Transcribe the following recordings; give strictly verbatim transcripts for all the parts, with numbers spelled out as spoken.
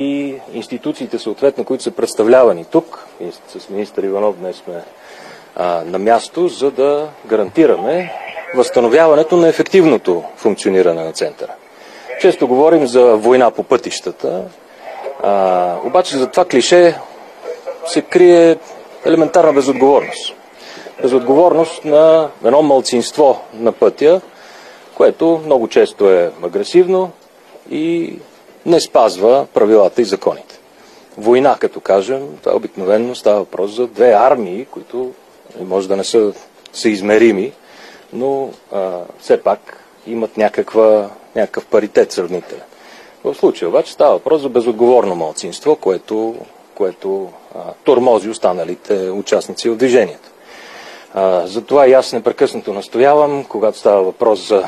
и институциите съответно, които са представлявани тук, и с министър Иванов днес сме а, на място, за да гарантираме възстановяването на ефективното функциониране на центъра. Често говорим за война по пътищата, а, обаче за това клише се крие елементарна безотговорност. Безотговорност на едно малцинство на пътя, което много често е агресивно и не спазва правилата и законите. Война, като кажем, това обикновено става въпрос за две армии, които може да не са съизмерими, но а, все пак имат някаква, някакъв паритет сравнителен. В случая обаче става въпрос за безотговорно малцинство, което, което а, тормози останалите участници в движението. А, затова и аз непрекъснато настоявам, когато става въпрос за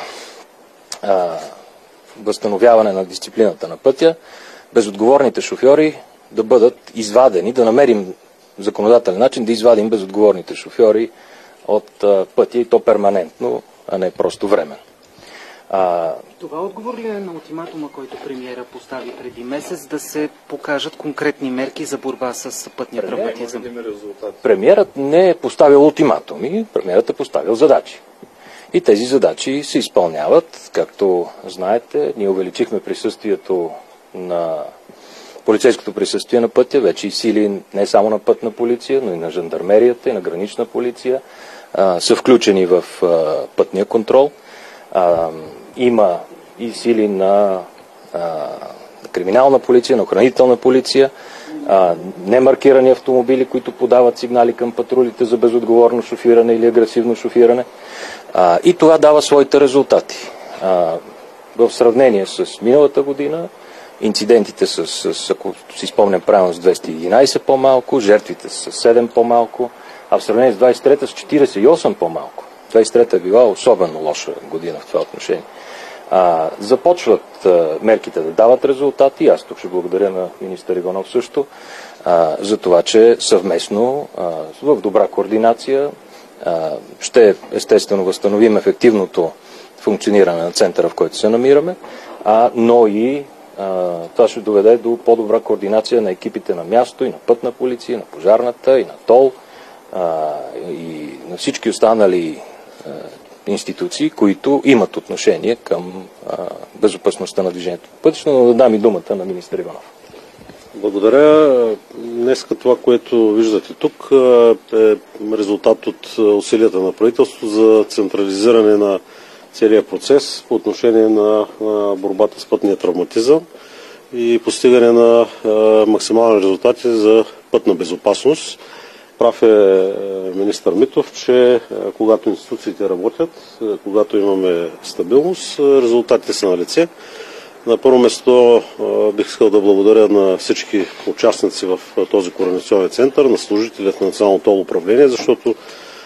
а, възстановяване на дисциплината на пътя, безотговорните шофьори да бъдат извадени, да намерим законодателен начин да извадим безотговорните шофьори от а, пътя и то перманентно, а не просто временно. А... Това отговор ли е на ултиматума, който премиера постави преди месец, да се покажат конкретни мерки за борба с пътния травматизъм? Премиерът не е поставил ултиматуми, премиерът е поставил задачи. И тези задачи се изпълняват. Както знаете, ние увеличихме присъствието на полицейското присъствие на пътя, вече и сили не само на пътна полиция, но и на жандармерията и на гранична полиция а, са включени в а, пътния контрол. А, има и сили на а, криминална полиция, на охранителна полиция, а, немаркирани автомобили, които подават сигнали към патрулите за безотговорно шофиране или агресивно шофиране. А, и това дава своите резултати. А, в сравнение с миналата година, инцидентите с, с ако си спомням правилно, с двеста и единайсет по-малко, жертвите с седем по-малко, а в сравнение с двайсет и трета с четирийсет и осем по-малко. двайсет и трета е била особено лоша година в това отношение. А, започват а, мерките да дават резултати. Аз тук ще благодаря на министър Иванов също а, за това, че съвместно а, в добра координация а, ще естествено възстановим ефективното функциониране на центъра, в който се намираме, а, но и а, това ще доведе до по-добра координация на екипите на място и на пътна полиция, на пожарната и на ТОЛ а, и на всички останали а, институции, които имат отношение към а, безопасността на движението по пътища, но да дам и думата на министър Иванов. Благодаря. Днеска това, което виждате тук, е резултат от усилията на правителството за централизиране на целия процес по отношение на борбата с пътния травматизъм и постигане на максимални резултати за пътна безопасност. Прав е министър Митов, че когато институциите работят, когато имаме стабилност, резултатите са на лице. На първо место бих искал да благодаря на всички участници в този координационен център, на служителите на Националното тол управление, защото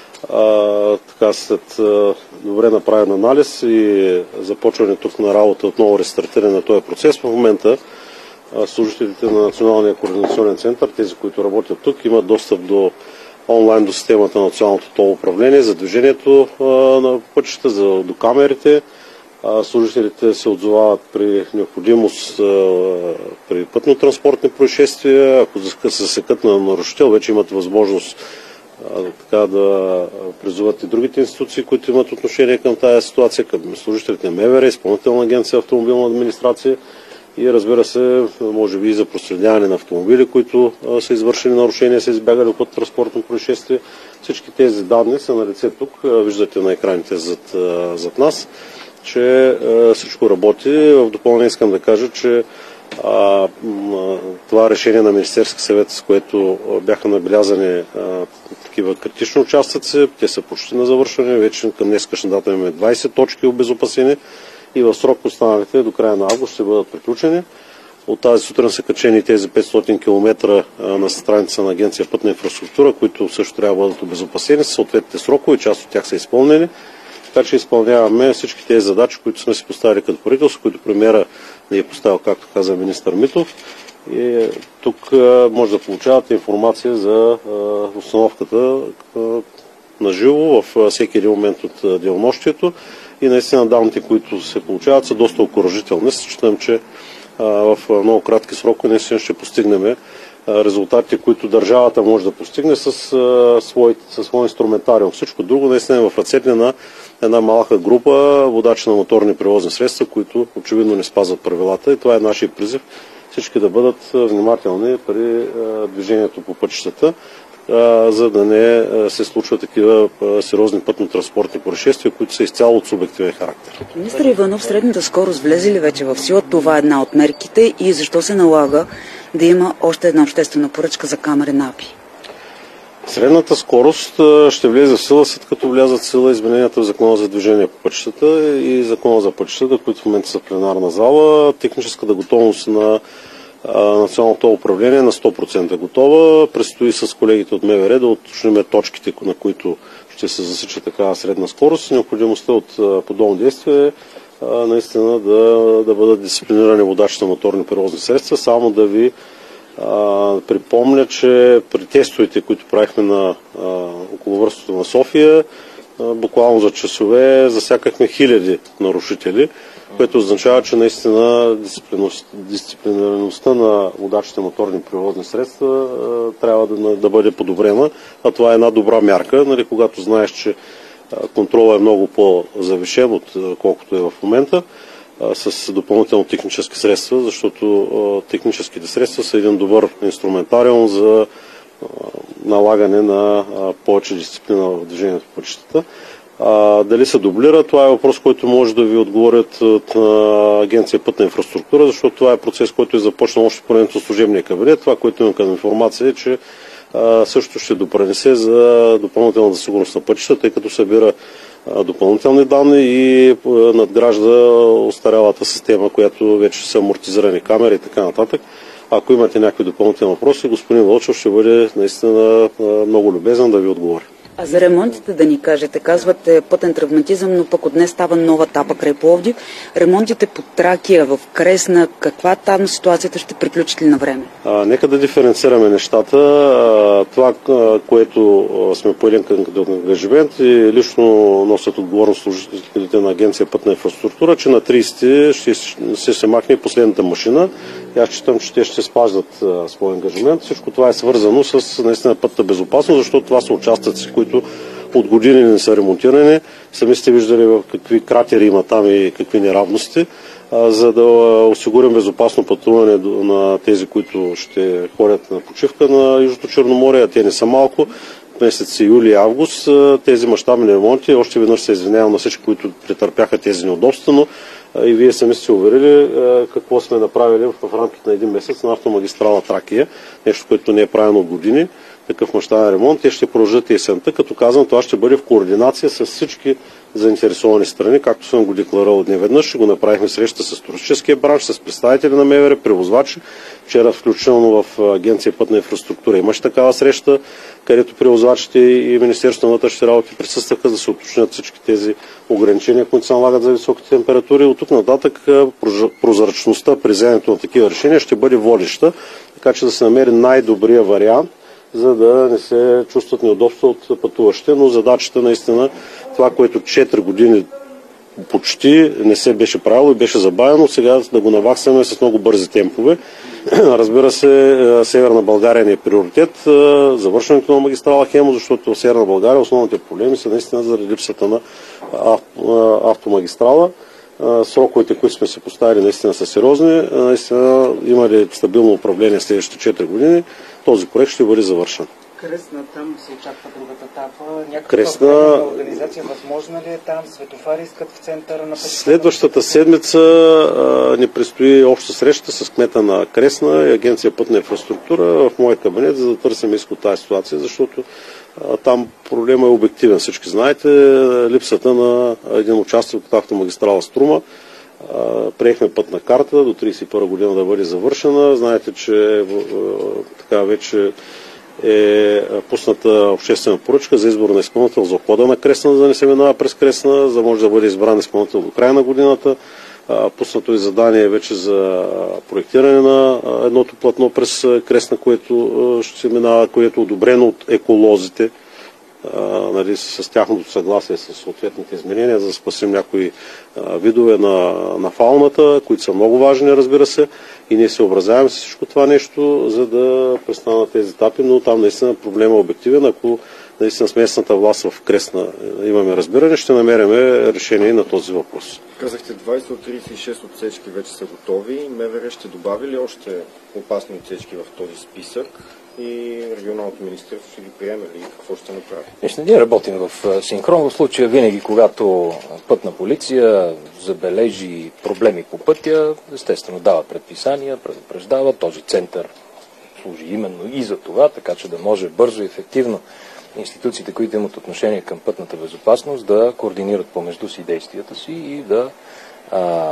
а, така, след а, добре направен анализ и започване тук на работа, отново рестартиране на този процес, в момента а, служителите на Националния координационен център, тези, които работят тук, имат достъп до онлайн до системата на Националното тол управление за движението а, на пътищата, за, до камерите. Служителите се отзовават при необходимост при пътно-транспортни происшествия. Ако се засекат на нарушител, вече имат възможност така да призоват и другите институции, които имат отношение към тази ситуация, към служителите на МВР, Изпълнителна агенция автомобилна администрация и разбира се, може би и за проследяване на автомобили, които са извършени нарушения, са избягали от пътно-транспортно происшествие. Всички тези данни са на лице тук. Виждате на екраните зад, зад нас, че а, всичко работи. В допълнение искам да кажа, че а, това решение на Министерския съвет, с което бяха набелязани а, такива критични участъци, те са почти на завършване. Вече към днескашна дата имаме двайсет точки обезопасени и в срок останалите до края на август ще бъдат приключени. От тази сутрин са качени тези петстотин километра на страница на Агенция Пътна инфраструктура, които също трябва да бъдат обезопасени с съответните срокове, част от тях са изпълнени. Така че изпълняваме всички тези задачи, които сме си поставили като правителство, които премиера ни е поставил, както каза министър Митов. И тук може да получавате информация за установката на живо във всеки един момент от денонощието. И наистина данните, които се получават, са доста окуражителни. Считам, че в много кратки срокове наистина ще постигнем резултатите, които държавата може да постигне с свой, със свой инструментариум. Всичко друго наистина е в ръцете на една малка група водачи на моторни превозни средства, които очевидно не спазват правилата, и това е нашия призив всички да бъдат внимателни при движението по пътищата, за да не се случват такива сериозни пътно-транспортни происшествия, които са изцяло от субективен характер. Министър Иванов, средната скорост влезе ли вече в сила? Това е една от мерките и защо се налага да има още една обществена поръчка за камери на АПИ? Средната скорост ще влезе в сила, след като влязат в сила измененията в Закона за движение по пътищата и Закона за пътищата, които в момента са в пленарна зала. Техническата готовност на Националното управление на сто процента готова. Предстои с колегите от МВР да уточним точките, на които ще се засича такава средна скорост. Необходимостта от подобно действие е наистина да, да бъдат дисциплинирани водачите на моторни превозни средства. Само да ви а, припомня, че при тестовете, които правихме на а, околовръстното на София, а, буквално за часове засякахме хиляди нарушители, което означава, че наистина дисциплинираността на водачите моторни превозни средства а, трябва да, да бъде подобрена, а това е една добра мярка, нали, когато знаеш, че контролът е много по-завишен от колкото е в момента, а, с допълнително технически средства, защото а, техническите средства са един добър инструментариум за а, налагане на а, повече дисциплина в движението по пътищата. А, дали се дублира, това е въпрос, който може да ви отговорят от а, Агенция Пътна инфраструктура, защото това е процес, който е започнал още по времето на служебния кабинет. Това, което имам като информация, е, че а, също ще допринесе за допълнителната сигурност на пътищата, тъй като събира а, допълнителни данни и а, надгражда остарялата система, която вече са амортизирани камери и така нататък. Ако имате някакви допълнителни въпроси, господин Вълчев ще бъде наистина а, много любезен да ви отговори. А за ремонтите да ни кажете, казвате пътен травматизъм, но пък от днес става нова етапа край Пловдив. Ремонтите по Тракия, в Кресна, каква там ситуацията, ще приключат ли на време? А, нека да диференцираме нещата. А, това, което сме поели като ангажимент, и лично носят отговорност служителите на Агенция Пътна инфраструктура, че на тридесети ще се, се махне последната машина. И аз считам, че те ще спазват своя ангажимент. Всичко това е свързано с наистина пътната безопасност, защото това са участъци, които от години не са ремонтирани. Сами сте виждали в какви кратери има там и какви неравности. А, за да осигурим безопасно пътуване на тези, които ще ходят на почивка на Южното Черноморие, а те не са малко, месеци юли и август, тези мащабни ремонти. Още веднъж се извинявам на всички, които претърпяха тези неудобства, но и вие сами сте уверили какво сме направили в рамките на един месец на автомагистрала Тракия, нещо, което не е правено от години, такъв мащабен ремонт. Те ще продължат есента, като казвам, това ще бъде в координация с всички заинтересовани страни, както съм го декларирал неведнъж. Ще го направихме среща с туристическия бранш, с представители на МВР, превозвачи. Вчера включително в Агенция Пътна инфраструктура имаше такава среща, където превозвачите и Министерството на вътрешните работи присъстваха, за да се уточнят всички тези ограничения, които се налагат за високите температури. От тук нататък прозрачността при вземането на такива решения ще бъде водеща, така че да се намери най-добрия вариант, за да не се чувстват неудобства от пътуващите, но задачата наистина, това, което четири години почти не се беше правило и беше забавено, сега да го наваксаме с много бързи темпове. Разбира се, Северна България не е приоритет, завършването на магистрала Хемус, защото в Северна България основните проблеми са наистина заради липсата на автомагистрала. Сроковете, които сме се поставили, наистина са сериозни. Наистина има ли стабилно управление следващите четири години, този проект ще бъде завършен. Кресна, там се очаква другата етапа. Някаква Кресна... организация възможна ли е там? Светофари искат в центъра на пътищата? Следващата седмица а, ни предстои обща среща с кмета на Кресна и Агенция Пътна инфраструктура в моя кабинет, за да търсим изход от тази ситуация, защото а, там проблема е обективен. Всички знаете, липсата на един участък от автомагистрала Струма. А, приехме пътна карта до тридесет и първа година да бъде завършена. Знаете, че а, така вече е пусната обществена поръчка за избор на изпълнител за обхода на Кресна, за да не се минава през Кресна, за да може да бъде избран изпълнител до края на годината. Пуснато и задание вече за проектиране на едното платно през Кресна, което ще се минава, което е одобрено от еколозите. а, нали, с тяхното съгласие с съответните изменения, за да спасим някои а, видове на, на фауната, които са много важни, разбира се, и ние се образяваме с всичко това нещо, за да престанат тези етапи, но там наистина проблема е обективен. Ако наистина с местната власт в Кресна имаме разбиране, ще намерим решение на този въпрос. Казахте, двайсет от трийсет и шест отсечки вече са готови. МВР ще добави ли още опасни отсечки в този списък и регионалното министерство ще ги приеме ли? Какво ще направи? Вижте, ние работим в синхрон. В случая винаги, когато пътна полиция забележи проблеми по пътя, естествено дава предписания, предупреждава. Този център служи именно и за това, така че да може бързо и ефективно институциите, които имат отношение към пътната безопасност, да координират помежду си действията си и да а,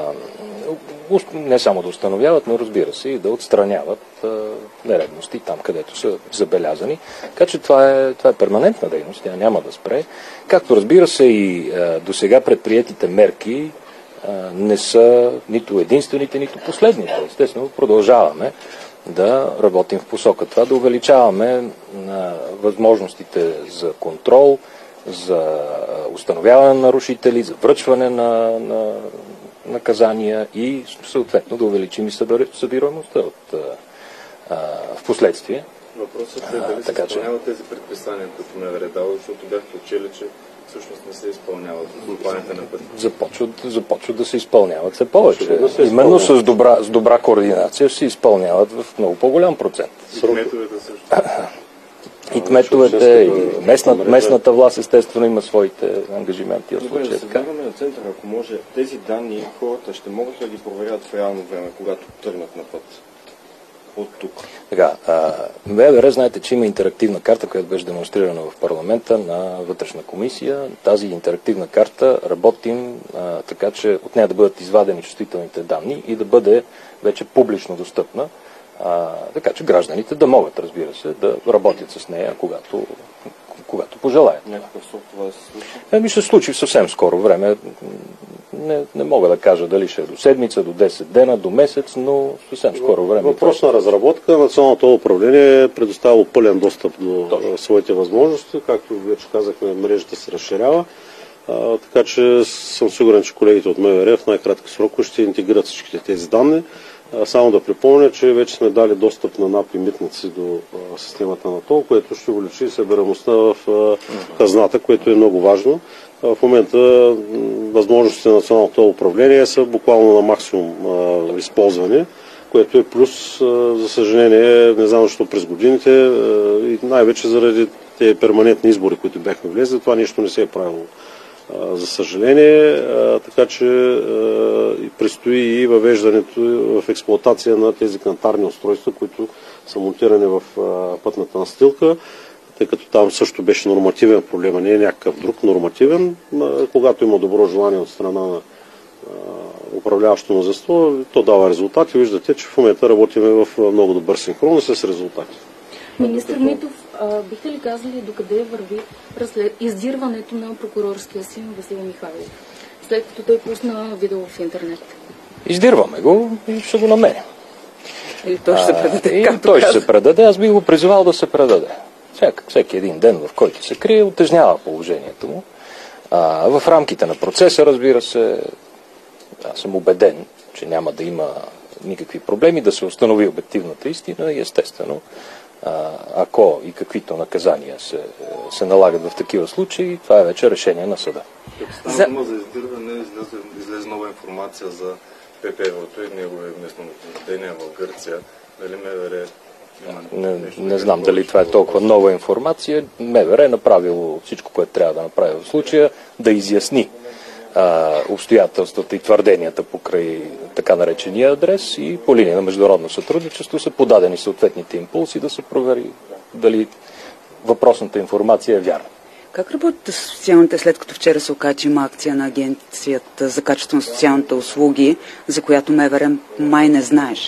не само да установяват, но разбира се и да отстраняват а, нередности там, където са забелязани. Така че това е, това е перманентна дейност, тя няма да спре. Както разбира се и до сега предприетите мерки а, не са нито единствените, нито последните. Естествено, продължаваме да работим в посока това, да увеличаваме на възможностите за контрол, за установяване на нарушители, за връчване на, на наказания и съответно да увеличим и събираемостта от а, в последствие. Въпросът е дали се изпълняват тези предписания, които МВР дава, защото бяхте учили, че всъщност не се изпълняват от компанията на пътя. Започват, започват да се изпълняват все повече. Да се Именно с добра, с добра координация се изпълняват в много по-голям процент. И кметовете също. И кметовете, и местна, местната власт естествено има своите ангажименти. Добре, да се върнем на центъра, ако може, тези данни хората ще могат ли да ги проверят в реално време, когато тръгнат на път? От тук. Така, МВР, знаете, че има интерактивна карта, която беше демонстрирана в парламента на вътрешна комисия. Тази интерактивна карта работим а, така, че от нея да бъдат извадени чувствителните данни и да бъде вече публично достъпна, а, така че гражданите да могат, разбира се, да работят с нея, когато, когато пожелаят. Някакъв срок това да се случи? Еми ще се случи в съвсем скоро време. Не, не мога да кажа дали ще е до седмица, до десет дена, до месец, но съвсем скоро време. Въпрос на разработка. Националното управление е предоставило пълен достъп до Точно. своите възможности. Както вече казахме, мрежата се разширява. А, така че съм сигурен, че колегите от МВР в най-кратки срокове ще интегрират всичките тези данни. А, само да припомня, че вече сме дали достъп на НАП и митници до а, системата на ТОЛ, което ще увеличи събираемостта в а, хазната, което е много важно. В момента възможностите на националното управление са буквално на максимум а, използване, което е плюс, а, за съжаление, не знам защо през годините а, и най-вече заради тези перманентни избори, които бяхме влезли, това нещо не се е правило. А, за съжаление, а, така че а, и предстои и въвеждането в експлоатация на тези кантарни устройства, които са монтирани в а, пътната настилка, тъй като там също беше нормативен проблем, не е някакъв друг нормативен. Когато има добро желание от страна на управляващото мнозинство, то дава резултати. Виждате, че в момента работим в много добър синхрон с резултати. Министър Митов, а, бихте ли казали докъде върви разслед... издирването на прокурорския син Васил Михайлов, след като той пусна видео в интернет? Издирваме го и ще го намерим. И той ще се предаде. И той ще се предаде. Аз би го призовал да се предаде. Всяк, всеки един ден, в който се крие, утежнява положението му. А, в рамките на процеса, разбира се, аз съм убеден, че няма да има никакви проблеми да се установи обективната истина и естествено, а, ако и каквито наказания се, се налагат в такива случаи, това е вече решение на съда. Стана дума за издирване, излезе, излезе нова информация за ПП-то и неговия местно наблюдение в Гърция. Дали МВР Не, не знам дали това е толкова нова информация. МВР е направило всичко, което трябва да направи в случая, да изясни а, обстоятелствата и твърденията покрай така наречения адрес и по линия на международно сътрудничество са подадени съответните импулси да се провери дали въпросната информация е вярна. Как работят социалните, след като вчера се оказа, че има акция на Агенцията за качество на социалните услуги, за която МВР май не знаеше?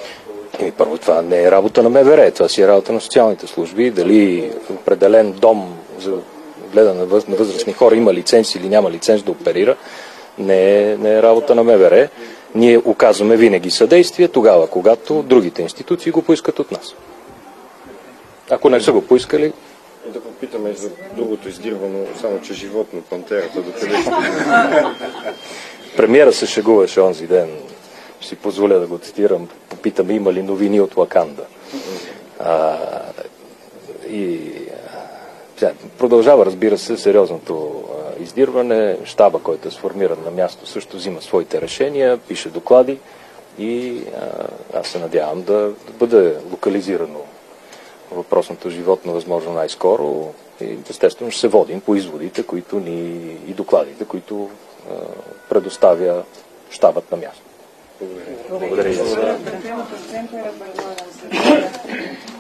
И първо, това не е работа на МВР, това си е работа на социалните служби. Дали определен дом за гледане на възрастни хора има лиценз или няма лиценз да оперира, не е, не е работа на МВР. Ние оказваме винаги съдействие тогава, когато другите институции го поискат от нас. Ако не са го поискали... И да попитаме за другото издирвано, само че животно, пантерата, докъде ще... Премиера се шегуваше онзи ден, ще си позволя да го цитирам, попитаме има ли новини от Лаканда. А, и а, продължава, разбира се, сериозното а, издирване. Щаба, който е сформиран на място, също взима своите решения, пише доклади и а, аз се надявам да, да бъде локализирано въпросното животно възможно най-скоро и естествено ще се водим по изводите, които ни и докладите, които а, предоставя щабът на място. Благодаря. Благодаря. Благодаря.